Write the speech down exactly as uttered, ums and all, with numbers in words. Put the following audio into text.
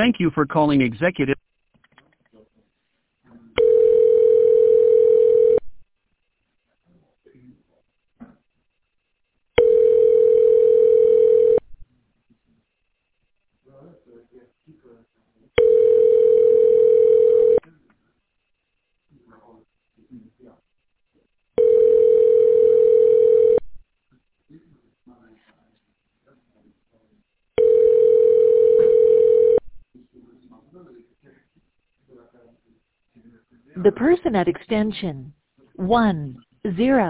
Thank you for calling Executive. The person at extension one zero